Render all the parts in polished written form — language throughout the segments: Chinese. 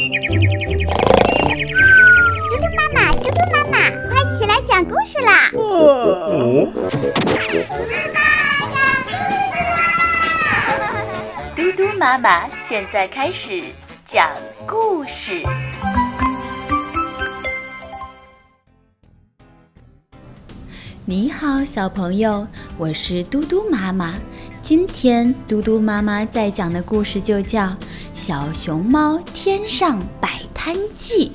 嘟嘟妈妈，快起来讲故事啦！ 嘟嘟妈妈现在开始讲故事。 你好，小朋友，我是嘟嘟妈妈。今天嘟嘟妈妈在讲的故事就叫《小熊猫天上摆摊记》。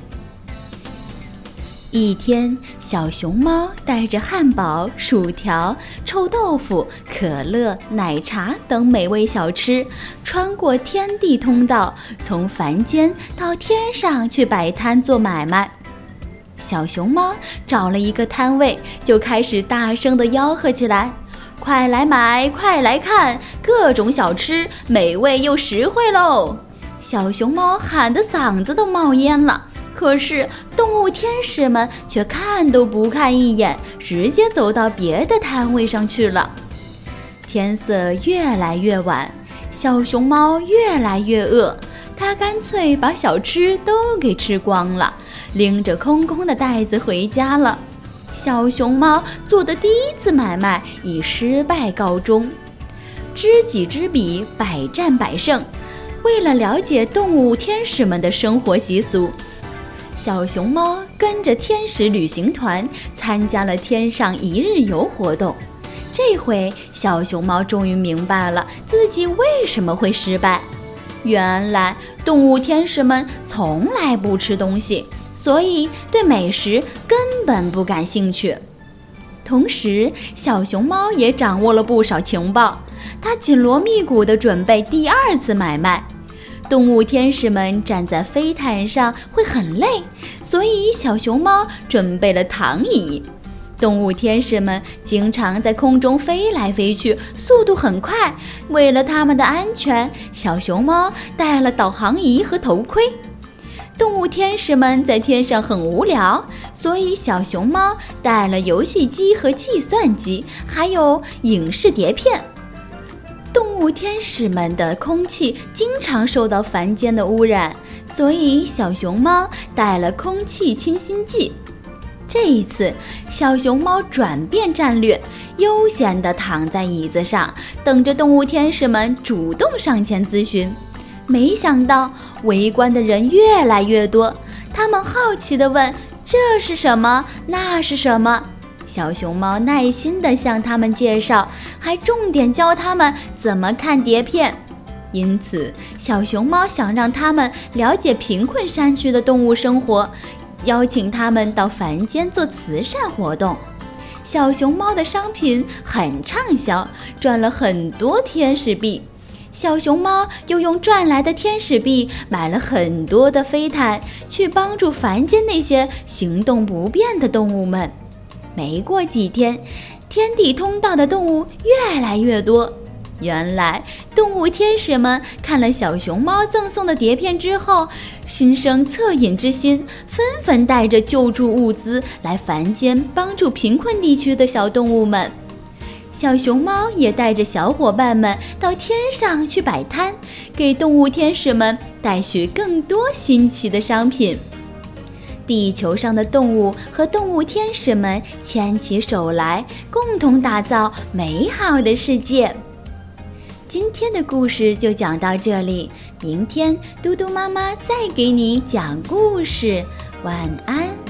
一天，小熊猫带着汉堡、薯条、臭豆腐、可乐、奶茶等美味小吃，穿过天地通道，从凡间到天上去摆摊做买卖。小熊猫找了一个摊位，就开始大声地吆喝起来：快来买，快来看，各种小吃美味又实惠喽！小熊猫喊得嗓子都冒烟了，可是动物天使们却看都不看一眼，直接走到别的摊位上去了。天色越来越晚，小熊猫越来越饿，它干脆把小吃都给吃光了，拎着空空的袋子回家了。小熊猫做的第一次买卖以失败告终。知己知彼，百战百胜。为了了解动物天使们的生活习俗，小熊猫跟着天使旅行团参加了天上一日游活动。这回小熊猫终于明白了自己为什么会失败。原来动物天使们从来不吃东西，所以对美食根本不感兴趣。同时，小熊猫也掌握了不少情报，它紧锣密鼓地准备第二次买卖。动物天使们站在飞毯上会很累，所以小熊猫准备了躺椅。动物天使们经常在空中飞来飞去，速度很快。为了它们的安全，小熊猫带了导航仪和头盔。动物天使们在天上很无聊，所以小熊猫带了游戏机和计算机，还有影视碟片。动物天使们的空气经常受到凡间的污染，所以小熊猫带了空气清新剂。这一次，小熊猫转变战略，悠闲地躺在椅子上，等着动物天使们主动上前咨询。没想到围观的人越来越多，他们好奇地问：这是什么？那是什么？小熊猫耐心地向他们介绍，还重点教他们怎么看碟片。因此，小熊猫想让他们了解贫困山区的动物生活，邀请他们到凡间做慈善活动。小熊猫的商品很畅销，赚了很多天使币。小熊猫又用赚来的天使币买了很多的飞毯，去帮助凡间那些行动不便的动物们。没过几天，天地通道的动物越来越多。原来动物天使们看了小熊猫赠送的碟片之后，心生恻隐之心，纷纷带着救助物资来凡间帮助贫困地区的小动物们。小熊猫也带着小伙伴们到天上去摆摊，给动物天使们带去更多新奇的商品。地球上的动物和动物天使们牵起手来，共同打造美好的世界。今天的故事就讲到这里，明天嘟嘟妈妈再给你讲故事，晚安。